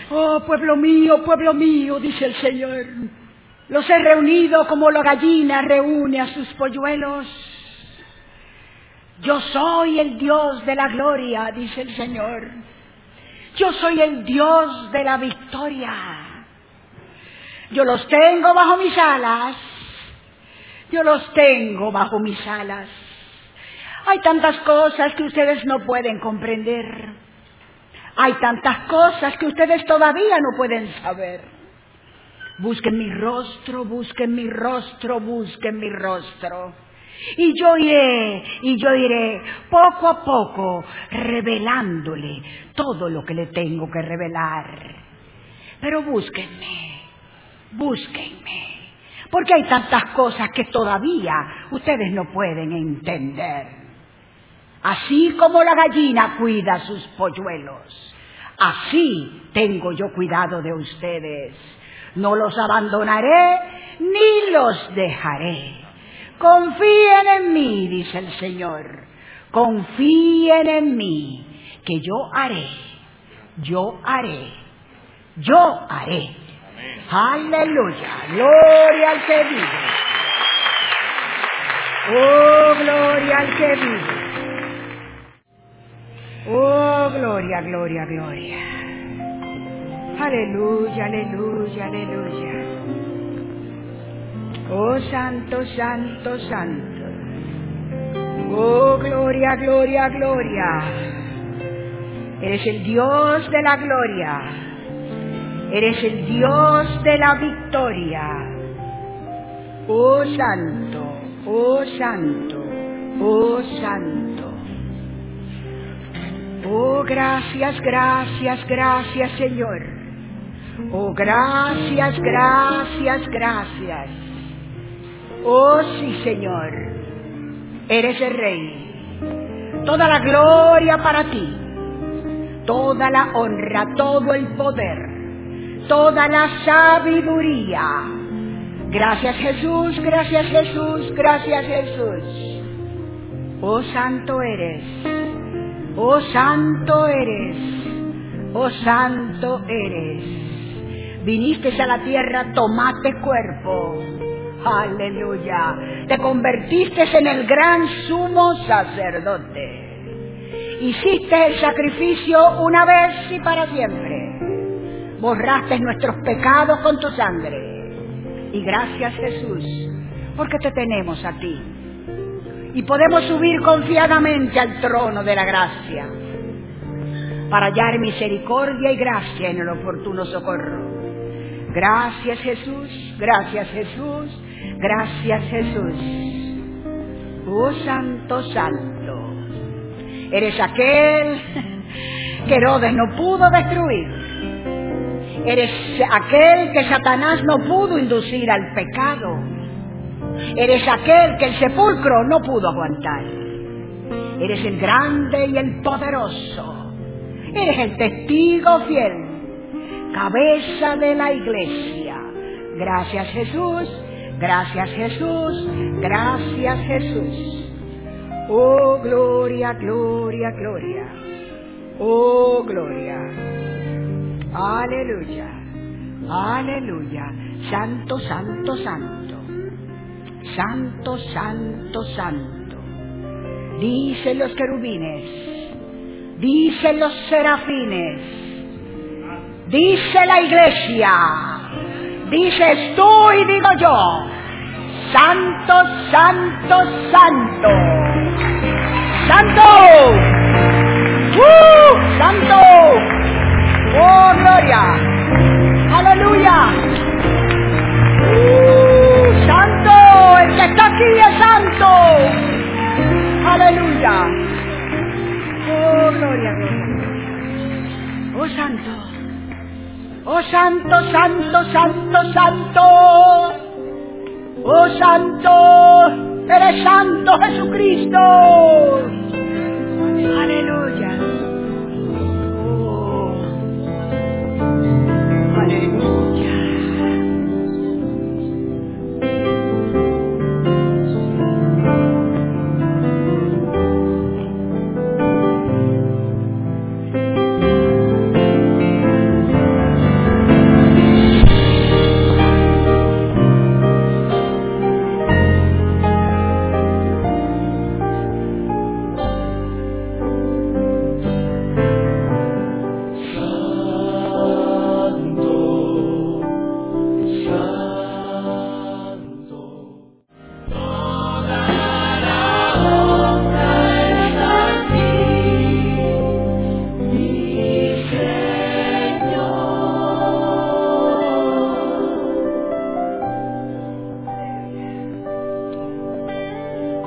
Oh, pueblo mío, dice el Señor, los he reunido como la gallina reúne a sus polluelos. Yo soy el Dios de la gloria, dice el Señor. Yo soy el Dios de la victoria. Yo los tengo bajo mis alas. Yo los tengo bajo mis alas. Hay tantas cosas que ustedes no pueden comprender. Hay tantas cosas que ustedes todavía no pueden saber. Busquen mi rostro, busquen mi rostro, busquen mi rostro. Y yo iré poco a poco revelándole todo lo que le tengo que revelar. Pero búsquenme, porque hay tantas cosas que todavía ustedes no pueden entender. Así como la gallina cuida sus polluelos, así tengo yo cuidado de ustedes. No los abandonaré ni los dejaré. Confíen en mí, dice el Señor. Confíen en mí, que yo haré. Aleluya, gloria al que vive. Oh, gloria al que vive. Oh, gloria. Aleluya. Oh, santo. Oh, gloria. Eres el Dios de la gloria. Eres el Dios de la victoria. Oh, santo. Oh, gracias, Señor. Oh, gracias. Oh, sí, Señor. Eres el Rey. Toda la gloria para ti. Toda la honra, todo el poder, toda la sabiduría. Gracias, Jesús. Oh, santo eres. Oh, santo eres. Viniste a la tierra, tomaste cuerpo. Aleluya. Te convertiste en el gran sumo sacerdote. Hiciste el sacrificio una vez y para siempre. Borraste nuestros pecados con tu sangre. Y gracias, Jesús, porque te tenemos a ti. Y podemos subir confiadamente al trono de la gracia para hallar misericordia y gracia en el oportuno socorro. Gracias, Jesús. Oh, santo. Eres aquel que Herodes no pudo destruir. Eres aquel que Satanás no pudo inducir al pecado. Eres aquel que el sepulcro no pudo aguantar. Eres el grande y el poderoso. Eres el testigo fiel, cabeza de la iglesia. Gracias, Jesús. Oh, gloria. Oh, gloria. Aleluya. Santo. Dicen los querubines, dicen los serafines, dice la iglesia, dices tú y digo yo, santo. Santo. Oh, gloria. Aleluya. Santo. El que está aquí es santo. Aleluya. Oh, gloria. Oh, santo. Oh, santo. Oh, santo. Eres santo, Jesucristo. Aleluya. Oh, aleluya.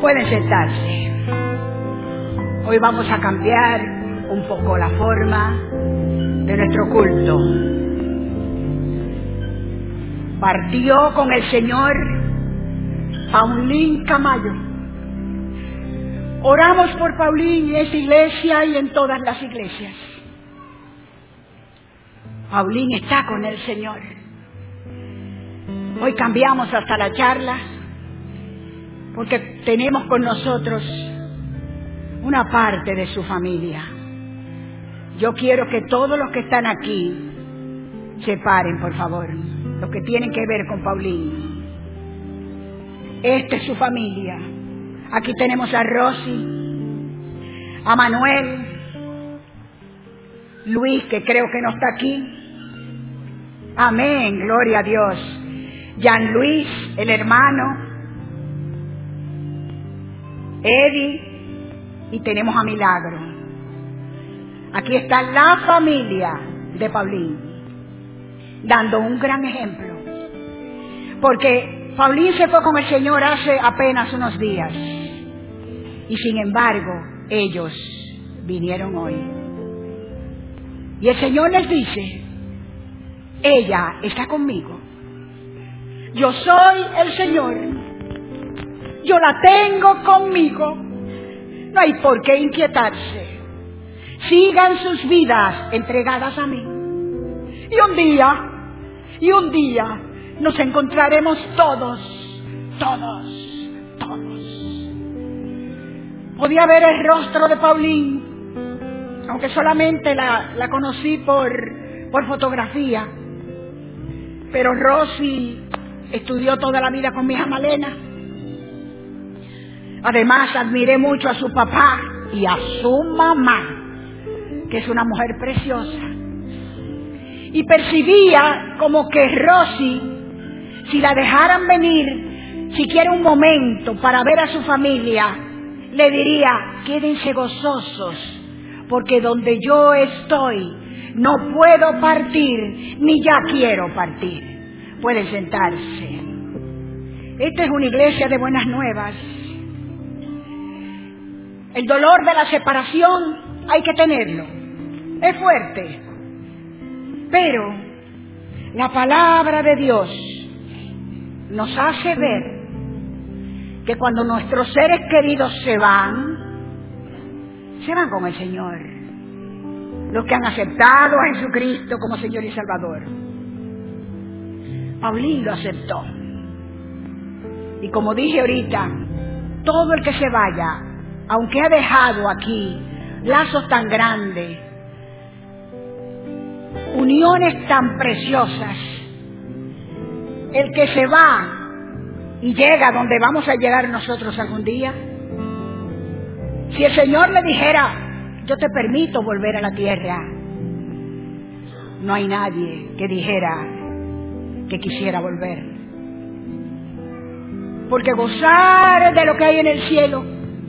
Pueden sentarse. Hoy vamos a cambiar un poco la forma de nuestro culto. Partió con el Señor Paulín Camayo. Oramos por Paulín en esta iglesia y en todas las iglesias. Paulín está con el Señor. Hoy cambiamos hasta la charla porque tenemos con nosotros una parte de su familia. Yo quiero que todos los que están aquí se paren, por favor, los que tienen que ver con Paulín. Esta es su familia. Aquí tenemos a Rosy, a Manuel, Luis, que creo que no está aquí. Amén, gloria a Dios. Jean Luis, el hermano, Eddie, y tenemos a Milagro. Aquí está la familia de Paulín, dando un gran ejemplo. Porque Paulín se fue con el Señor hace apenas unos días. Y sin embargo, ellos vinieron hoy. Y el Señor les dice, ella está conmigo. Yo soy el Señor. Yo la tengo conmigo. No hay por qué inquietarse. Sigan sus vidas entregadas a mí. Y un día nos encontraremos todos. Podía ver el rostro de Paulín, aunque solamente la conocí por fotografía. Pero Rosy estudió toda la vida con mi hija Malena. Además, admiré mucho a su papá y a su mamá, que es una mujer preciosa. Y percibía como que Rosy, si la dejaran venir siquiera un momento para ver a su familia, le diría, quédense gozosos, porque donde yo estoy no puedo partir, ni ya quiero partir. Pueden sentarse. Esta es una iglesia de buenas nuevas. El dolor de la separación hay que tenerlo. Es fuerte. Pero la palabra de Dios nos hace ver que cuando nuestros seres queridos se van con el Señor. Los que han aceptado a Jesucristo como Señor y Salvador. Paulín lo aceptó. Y como dije ahorita, todo el que se vaya, aunque ha dejado aquí lazos tan grandes, uniones tan preciosas, el que se va y llega donde vamos a llegar nosotros algún día, si el Señor le dijera, yo te permito volver a la tierra, no hay nadie que dijera que quisiera volver. Porque gozar de lo que hay en el cielo,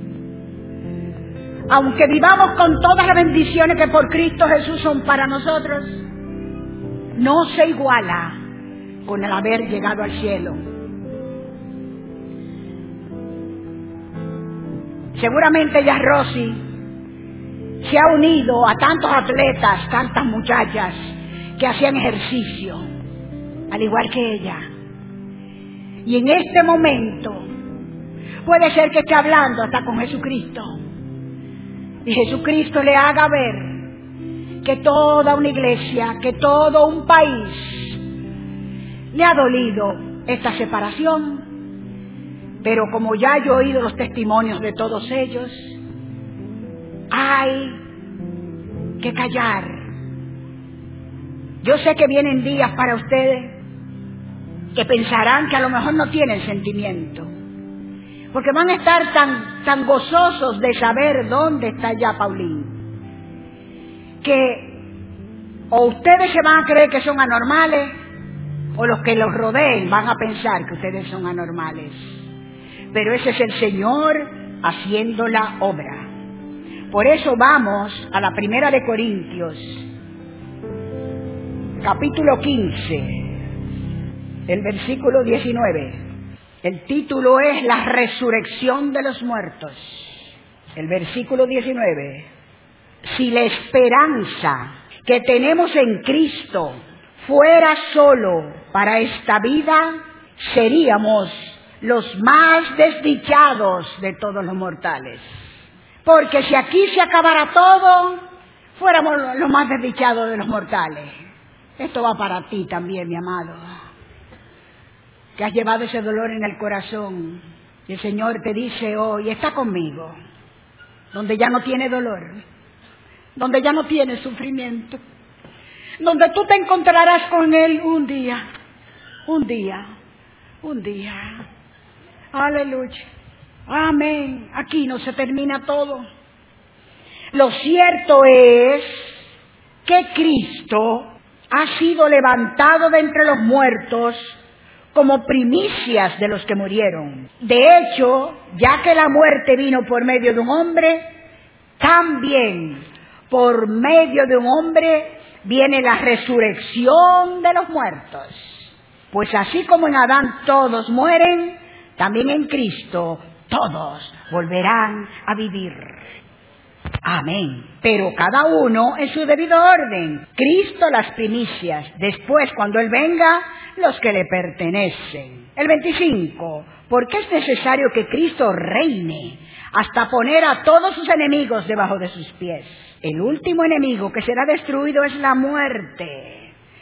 aunque vivamos con todas las bendiciones que por Cristo Jesús son para nosotros, no se iguala con el haber llegado al cielo. Seguramente ya Rosy se ha unido a tantos atletas, tantas muchachas que hacían ejercicio, al igual que ella. Y en este momento puede ser que esté hablando hasta con Jesucristo. Y Jesucristo le haga ver que toda una iglesia, que todo un país le ha dolido esta separación. Pero como ya yo he oído los testimonios de todos ellos, hay que callar. Yo sé que vienen días para ustedes que pensarán que a lo mejor no tienen sentimiento, porque van a estar tan gozosos de saber dónde está ya Paulín, que o ustedes se van a creer que son anormales, o los que los rodeen van a pensar que ustedes son anormales. Pero ese es el Señor haciendo la obra. Por eso vamos a la primera de Corintios, capítulo 15, el versículo 19. El título es La resurrección de los muertos. El versículo 19. Si la esperanza que tenemos en Cristo fuera solo para esta vida, seríamos los más desdichados de todos los mortales. Porque si aquí se acabara todo, fuéramos los más desdichados de los mortales. Esto va para ti también, mi amado, que has llevado ese dolor en el corazón. Y el Señor te dice hoy, está conmigo, donde ya no tiene dolor, donde ya no tiene sufrimiento, donde tú te encontrarás con Él un día. Aleluya. Amén. Aquí no se termina todo. Lo cierto es que Cristo ha sido levantado de entre los muertos como primicias de los que murieron. De hecho, ya que la muerte vino por medio de un hombre, también por medio de un hombre viene la resurrección de los muertos. Pues así como en Adán todos mueren, también en Cristo todos volverán a vivir. Amén. Pero cada uno en su debido orden. Cristo las primicias, después cuando Él venga, los que le pertenecen. El 25. Porque es necesario que Cristo reine hasta poner a todos sus enemigos debajo de sus pies. El último enemigo que será destruido es la muerte.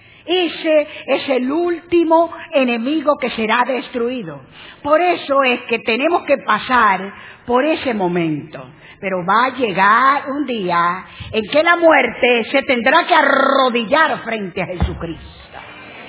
Ese es el último enemigo que será destruido. Por eso es que tenemos que pasar por ese momento. Pero va a llegar un día en que la muerte se tendrá que arrodillar frente a Jesucristo.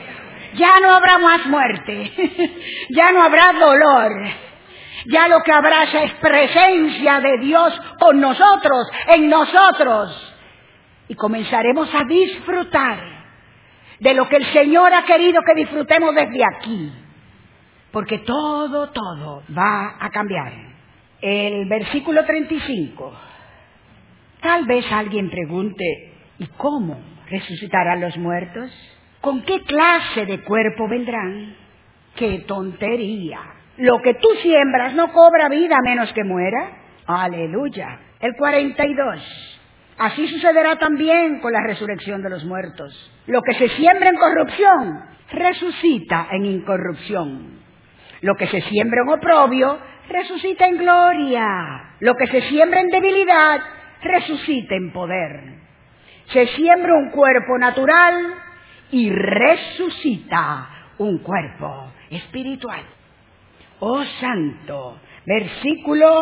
Ya no habrá más muerte, ya no habrá dolor. Ya lo que habrá es presencia de Dios con nosotros, en nosotros. Y comenzaremos a disfrutar de lo que el Señor ha querido que disfrutemos desde aquí. Porque todo va a cambiar. El versículo 35. Tal vez alguien pregunte, ¿y cómo resucitarán los muertos? ¿Con qué clase de cuerpo vendrán? ¡Qué tontería! Lo que tú siembras no cobra vida a menos que muera. ¡Aleluya! El 42. Así sucederá también con la resurrección de los muertos. Lo que se siembra en corrupción, resucita en incorrupción. Lo que se siembra en oprobio, resucita en gloria. Lo que se siembra en debilidad, resucita en poder. Se siembra un cuerpo natural y resucita un cuerpo espiritual. Oh santo, versículo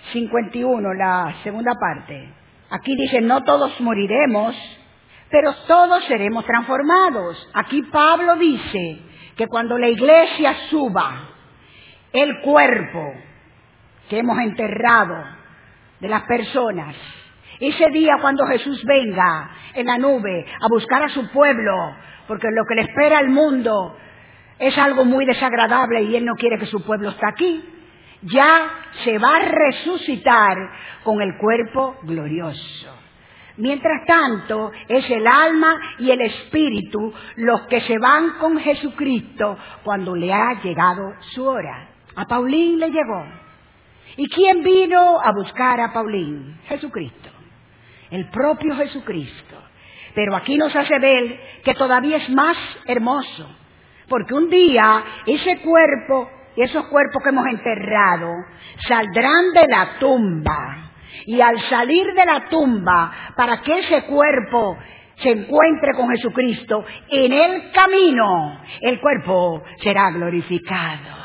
51, la segunda parte. Aquí dice, no todos moriremos, pero todos seremos transformados. Aquí Pablo dice que cuando la iglesia suba el cuerpo que hemos enterrado de las personas, ese día cuando Jesús venga en la nube a buscar a su pueblo, porque lo que le espera al mundo es algo muy desagradable y Él no quiere que su pueblo esté aquí, ya se va a resucitar con el cuerpo glorioso. Mientras tanto, es el alma y el espíritu los que se van con Jesucristo cuando le ha llegado su hora. A Paulín le llegó. ¿Y quién vino a buscar a Paulín? Jesucristo. El propio Jesucristo. Pero aquí nos hace ver que todavía es más hermoso. Porque un día ese cuerpo, esos cuerpos que hemos enterrado, saldrán de la tumba. Y al salir de la tumba, para que ese cuerpo se encuentre con Jesucristo, en el camino, el cuerpo será glorificado.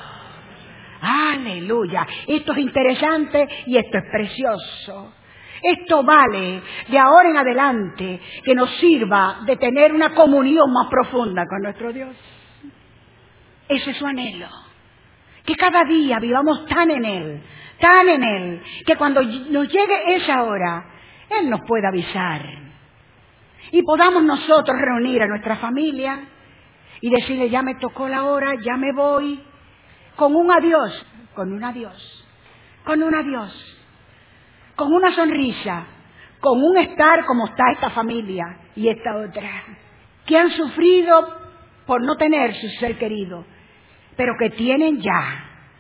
¡Aleluya! Esto es interesante y esto es precioso. Esto vale de ahora en adelante que nos sirva de tener una comunión más profunda con nuestro Dios. Ese es su anhelo. Que cada día vivamos tan en Él, que cuando nos llegue esa hora, Él nos pueda avisar. Y podamos nosotros reunir a nuestra familia y decirle, ya me tocó la hora, ya me voy, con un adiós, con un adiós, con una sonrisa, con un estar como está esta familia y esta otra, que han sufrido por no tener su ser querido, pero que tienen ya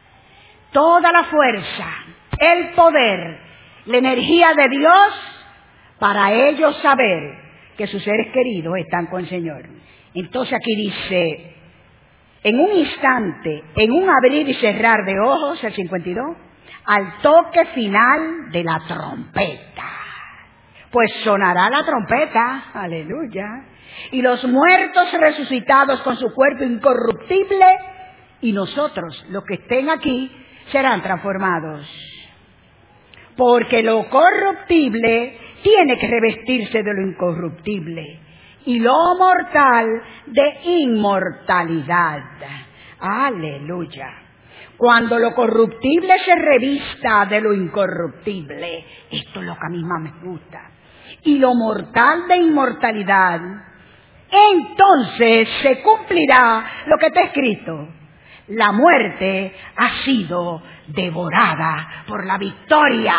toda la fuerza, el poder, la energía de Dios para ellos saber que sus seres queridos están con el Señor. Entonces aquí dice, en un instante, en un abrir y cerrar de ojos, el 52, al toque final de la trompeta. Pues sonará la trompeta, aleluya, y los muertos resucitados con su cuerpo incorruptible, y nosotros, los que estén aquí, serán transformados. Porque lo corruptible tiene que revestirse de lo incorruptible, y lo mortal de inmortalidad. Aleluya. Cuando lo corruptible se revista de lo incorruptible, esto es lo que a mí más me gusta, y lo mortal de inmortalidad, entonces se cumplirá lo que está escrito: la muerte ha sido devorada por la victoria.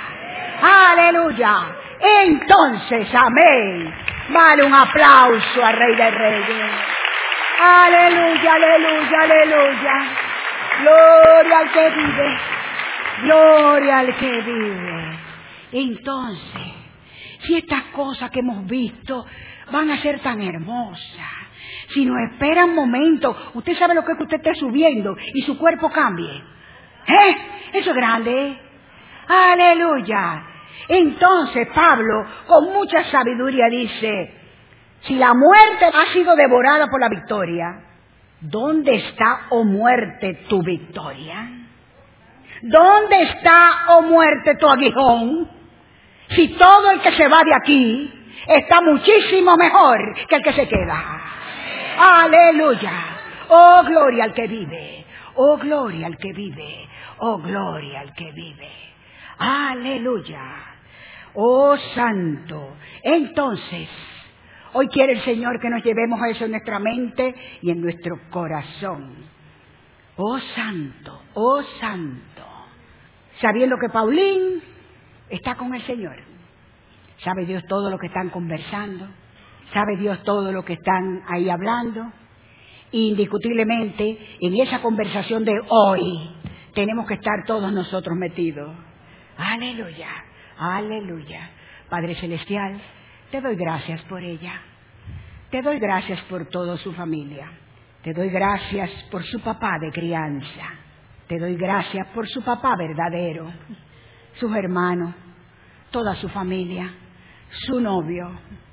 ¡Aleluya! Entonces, amén. Vale un aplauso al Rey de Reyes. ¡Aleluya, aleluya, aleluya! Gloria al que vive. Gloria al que vive. Entonces, si estas cosas que hemos visto van a ser tan hermosas, si nos espera un momento, usted sabe lo que es que usted esté subiendo y su cuerpo cambie. Eso es grande. Aleluya. Entonces Pablo, con mucha sabiduría, dice: si la muerte ha sido devorada por la victoria, ¿dónde está, oh muerte, tu victoria? ¿Dónde está, oh muerte, tu aguijón? Si todo el que se va de aquí está muchísimo mejor que el que se queda. Aleluya. Oh, gloria al que vive. Oh, gloria al que vive. Oh, gloria al que vive. Aleluya. Oh, santo. Entonces, hoy quiere el Señor que nos llevemos a eso en nuestra mente y en nuestro corazón. Oh, santo. Oh, santo. Sabiendo que Paulín está con el Señor. ¿Sabe Dios todo lo que están conversando? ¿Sabe Dios todo lo que están ahí hablando? Indiscutiblemente, en esa conversación de hoy, tenemos que estar todos nosotros metidos. Aleluya, aleluya. Padre Celestial, te doy gracias por ella. Te doy gracias por toda su familia. Te doy gracias por su papá de crianza. Te doy gracias por su papá verdadero, sus hermanos, toda su familia, su novio.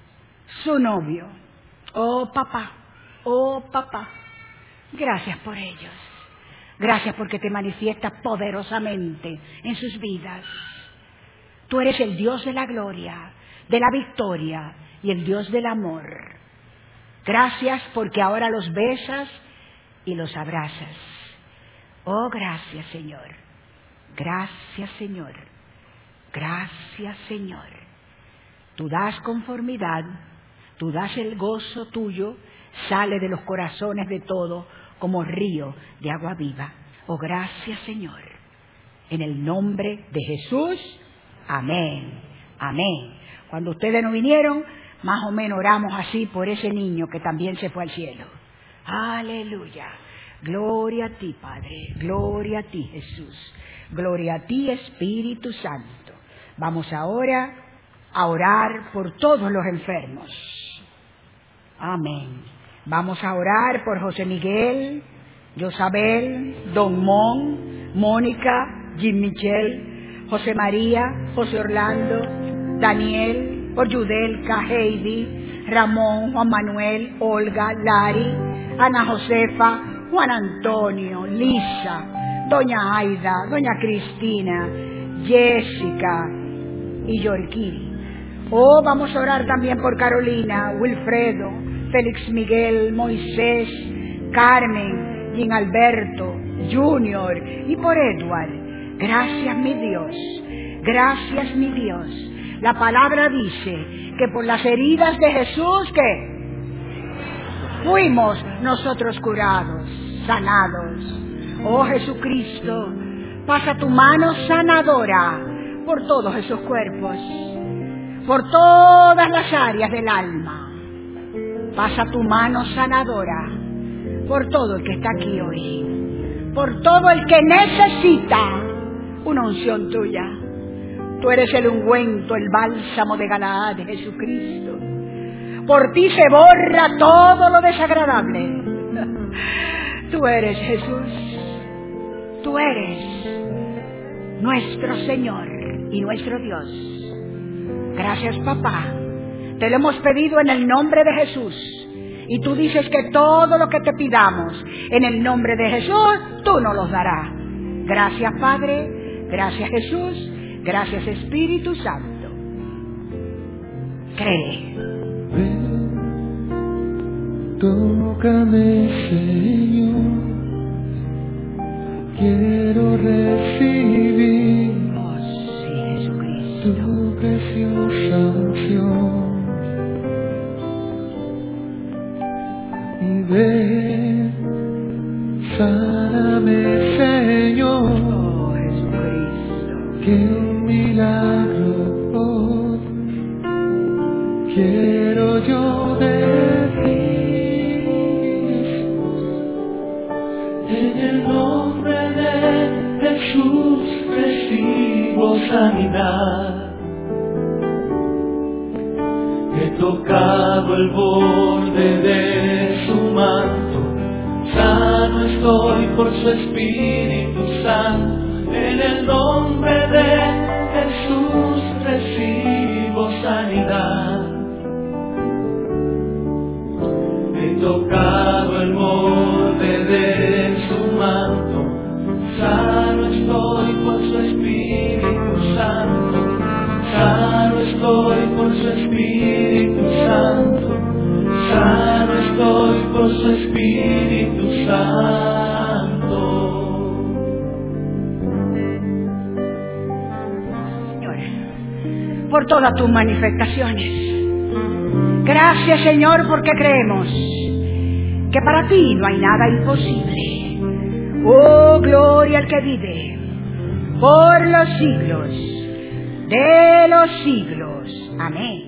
Oh papá, gracias por ellos. Gracias porque te manifiestas poderosamente en sus vidas. Tú eres el Dios de la gloria, de la victoria y el Dios del amor. Gracias porque ahora los besas y los abrazas. Oh, gracias, Señor. Gracias, Señor. Gracias, Señor. Tú das conformidad, tú das el gozo tuyo, sale de los corazones de todo como río de agua viva. Oh, gracias, Señor. En el nombre de Jesús, amén, amén. Cuando ustedes no vinieron, más o menos oramos así por ese niño que también se fue al cielo. Aleluya. Gloria a ti, Padre. Gloria a ti, Jesús. Gloria a ti, Espíritu Santo. Vamos ahora a orar por todos los enfermos. Amén. Vamos a orar por José Miguel, Josabel, Don Mon, Mónica, Jim Michel, José María, José Orlando, Daniel, por Yudelka, Heidi, Ramón, Juan Manuel, Olga, Lari, Ana Josefa, Juan Antonio, Lisa, Doña Aida, Doña Cristina, Jessica y Yorkiri. Oh, vamos a orar también por Carolina, Wilfredo, Félix Miguel, Moisés, Carmen, Jean Alberto, Junior y por Edward. Gracias, mi Dios. Gracias, mi Dios. La palabra dice que por las heridas de Jesús, ¿qué? Fuimos nosotros curados, sanados. Oh, Jesucristo, pasa tu mano sanadora por todos esos cuerpos, por todas las áreas del alma. Pasa tu mano sanadora por todo el que está aquí hoy. por todo el que necesita una unción tuya. Tú eres el ungüento, el bálsamo de Galaad de Jesucristo. Por ti se borra todo lo desagradable. Tú eres Jesús. Tú eres nuestro Señor y nuestro Dios. Gracias, papá. Te lo hemos pedido en el nombre de Jesús. Y tú dices que todo lo que te pidamos en el nombre de Jesús, tú nos lo darás. Gracias, Padre. Gracias, Jesús. Gracias, Espíritu Santo. Cree. Ven, tócame, Señor. Quiero recibir tu preciosa unción. Y ven, sáname, Señor. Oh, Jesucristo. Que un milagro hoy quiero yo decir, en el nombre de Jesús recibo sanidad. He tocado el borde de su manto, sano estoy por su Espíritu Santo. En el nombre de Jesús recibo sanidad. He tocado el borde de su manto, sano estoy por su Espíritu Santo. Sano estoy por su Espíritu Santo. Sano estoy por su Espíritu Santo. Por todas tus manifestaciones. Gracias, Señor, porque creemos que para ti no hay nada imposible. Oh, gloria al que vive por los siglos de los siglos. Amén.